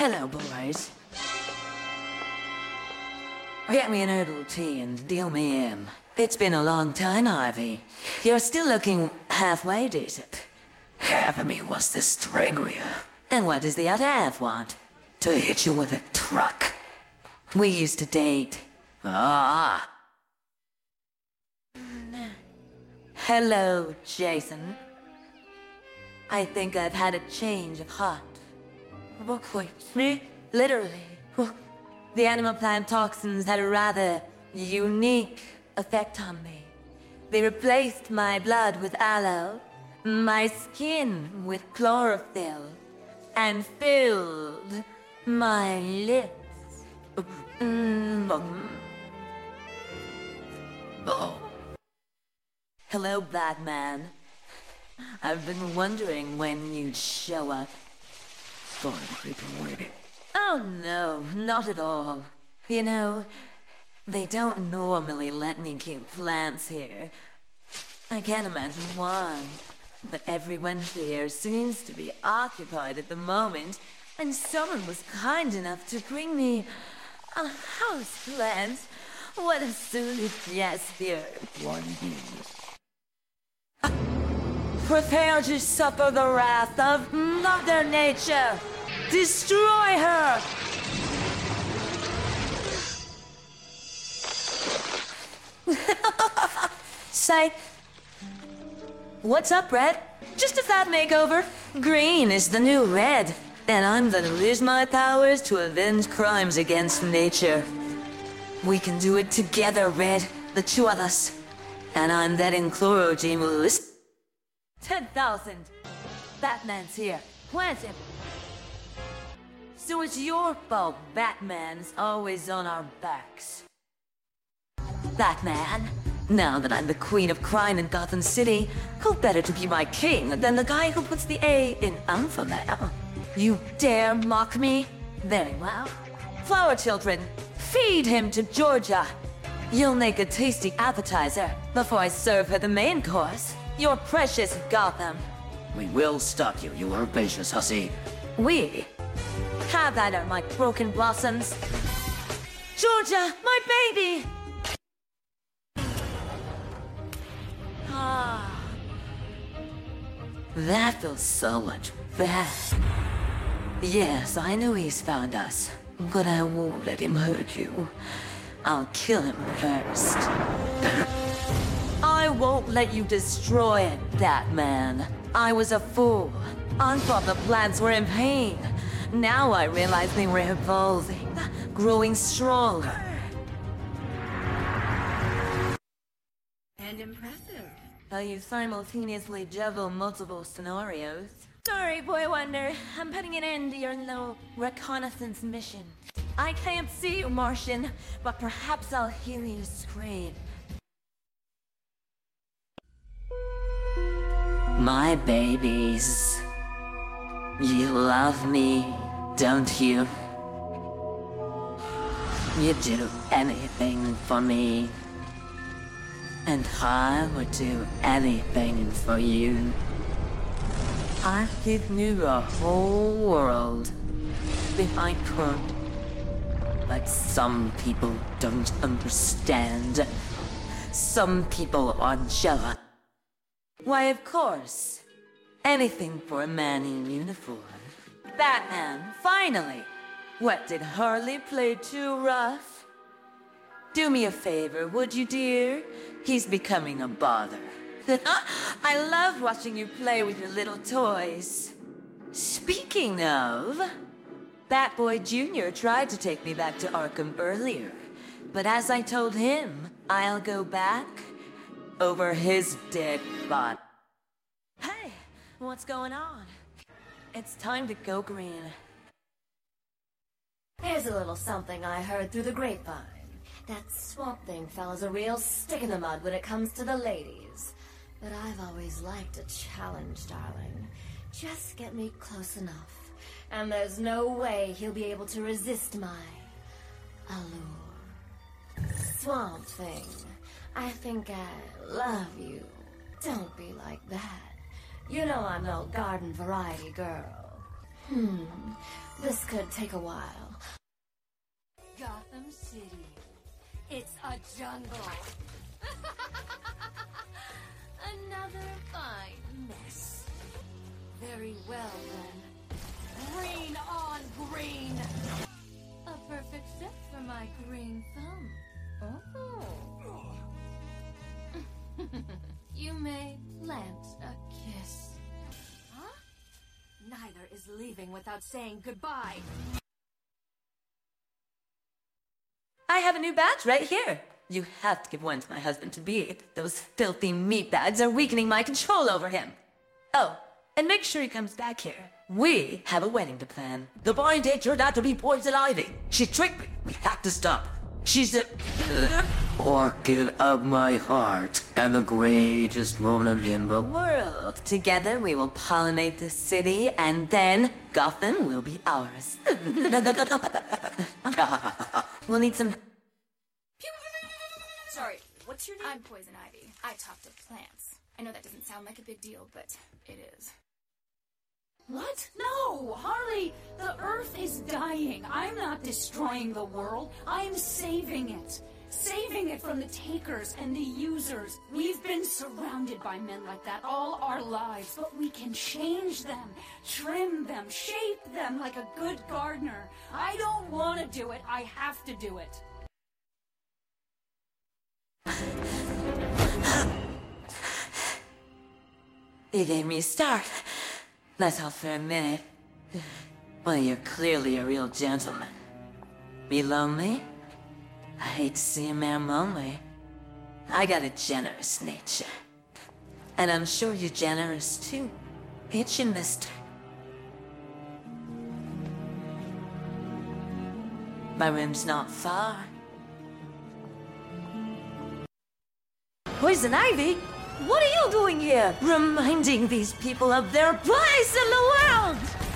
Hello, boys. Get me an herbal tea and deal me in. It's been a long time, Ivy. You're still looking halfway decent. Half of me wants to strangle you. And what does the other half want? To hit you with a truck. We used to date. Ah. Hello, Jason. I think I've had a change of heart. Literally. The animal plant toxins had a rather unique effect on me. They replaced my blood with aloe, my skin with chlorophyll, and filled my lips. Oh. Hello, Batman. I've been wondering when you'd show up. Sorry, creeping lady. Oh no, not at all. You know, they don't normally let me keep plants here. I can't imagine why. But everyone here seems to be occupied at the moment, and someone was kind enough to bring me a house plant. What a sweet gesture. One Prepare to suffer the wrath of Mother Nature. Destroy her! Say, what's up, Red? Just a fat makeover. Green is the new red, and I'm gonna lose my powers to avenge crimes against nature. We can do it together, Red, the two of us. And I'm betting Chlorogene will listen. 10,000. Batman's here. Plant him. So it's your fault Batman's always on our backs. Batman, now that I'm the queen of crime in Gotham City, who better to be my king than the guy who puts the A in Alpha Male? You dare mock me? Very well. Flower children, feed him to Georgia. You'll make a tasty appetizer before I serve her the main course. Your precious Gotham. We will stop you, you herbaceous hussy. We? Have at her, my broken blossoms. Georgia, my baby! Ah. That feels so much better. Yes, I know he's found us, but I won't let him hurt you. I'll kill him first. I won't let you destroy it, Batman. I was a fool. I thought the plants were in pain. Now I realize they were evolving, growing stronger. And impressive. You simultaneously juggle multiple scenarios. Sorry, Boy Wonder. I'm putting an end to your little reconnaissance mission. I can't see you, Martian, but perhaps I'll hear you scream. My babies. You love me, don't you? You do anything for me. And I would do anything for you. I'd give you a whole world if I could. But some people don't understand. Some people are jealous. Why, of course. Anything for a man in uniform. Batman, finally! What, did Harley play too rough? Do me a favor, would you, dear? He's becoming a bother. I love watching you play with your little toys. Speaking of, Batboy Jr. tried to take me back to Arkham earlier. But as I told him, I'll go back over his dead body. Hey, what's going on? It's time to go green. Here's a little something I heard through the grapevine. That Swamp Thing fella's a real stick in the mud when it comes to the ladies. But I've always liked a challenge, darling. Just get me close enough, and there's no way he'll be able to resist my allure. Swamp Thing, I think I love you. Don't be like that. You know I'm no garden variety girl. This could take a while. Gotham City. It's a jungle. Another fine mess. Very well then. Green on green. A perfect fit for my green thumb. Oh. You may plant a kiss. Huh? Neither is leaving without saying goodbye. I have a new badge right here. You have to give one to my husband to be. Those filthy meat bags are weakening my control over him. Oh, and make sure he comes back here. We have a wedding to plan. The blind date turned out to be Poison Ivy. She tricked me. We have to stop her. She's the Orchid of my heart, and the greatest woman in the world. world. Together we will pollinate the city, and then Gotham will be ours. We'll need some... Sorry, what's your name? I'm Poison Ivy. I talk to plants. I know that doesn't sound like a big deal, but it is. What? No, Harley, the Earth is dying. I'm not destroying the world. I'm saving it. Saving it from the takers and the users. We've been surrounded by men like that all our lives, but we can change them, trim them, shape them like a good gardener. I don't want to do it. I have to do it. You gave me a start. That's all for a minute. Well, you're clearly a real gentleman. Be lonely? I hate to see a man lonely. I got a generous nature. And I'm sure you're generous too. Ain't you, mister? My room's not far. Poison Ivy? What are you doing here? Reminding these people of their place in the world!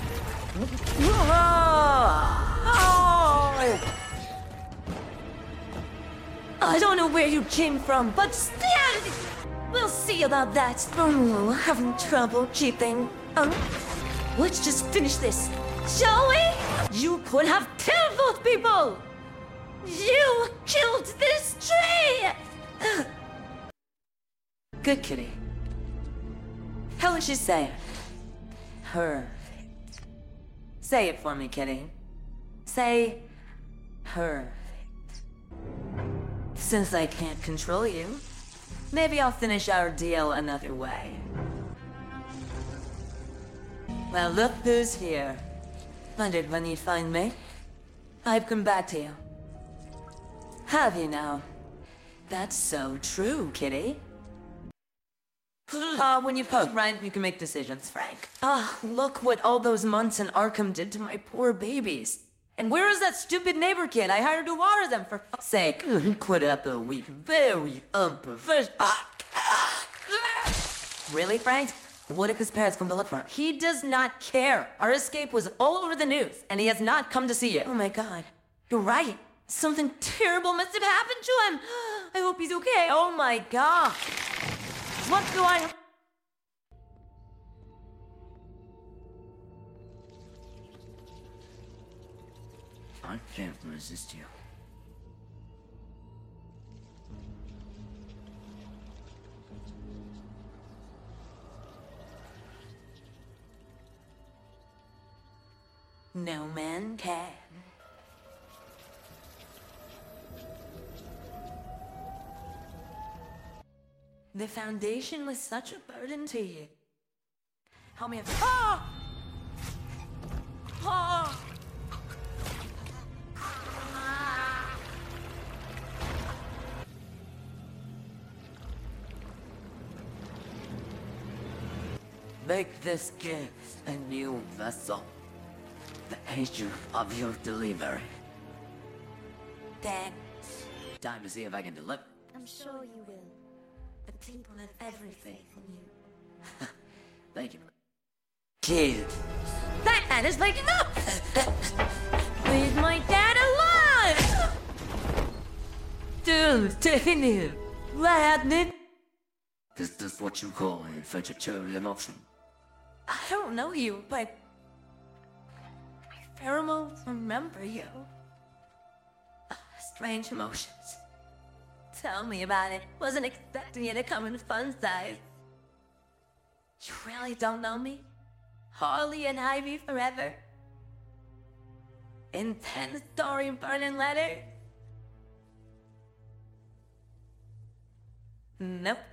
I don't know where you came from, but stand! We'll see about that. Oh, having trouble keeping... let's just finish this, shall we? You could have killed those people! You killed this tree! Good kitty. How would you say it? Perfect. Say it for me, kitty. Say perfect. Since I can't control you, maybe I'll finish our deal another way. Well, look who's here. Wondered when you'd find me. I've come back to you. Have you now? That's so true, kitty. When you poke, right, you can make decisions, Frank. Look what all those months in Arkham did to my poor babies. And where is that stupid neighbor kid I hired to water them, for fuck's sake? Quit up a week. Very unprofessional. Really, Frank? What if his parents come to look for him? He does not care. Our escape was all over the news, and he has not come to see you. Oh my god. You're right. Something terrible must have happened to him. I hope he's okay. Oh my god. What do I... I can't resist you. No man can. The Foundation was such a burden to you. Help me have... Make this gift a new vessel. The age of your delivery. Thanks. Time to see if I can deliver. I'm sure you will. The people have everything from you. Thank you. Kid. That man is waking up! Leave my dad alive! Dude, Tiffany, what happened? Is this what you call a vegetarian option? I don't know you, but pheromones remember you. Strange emotions. Tell me about it. Wasn't expecting you to come in fun size. You really don't know me? Harley and Ivy forever? Intense story burning letter? Nope.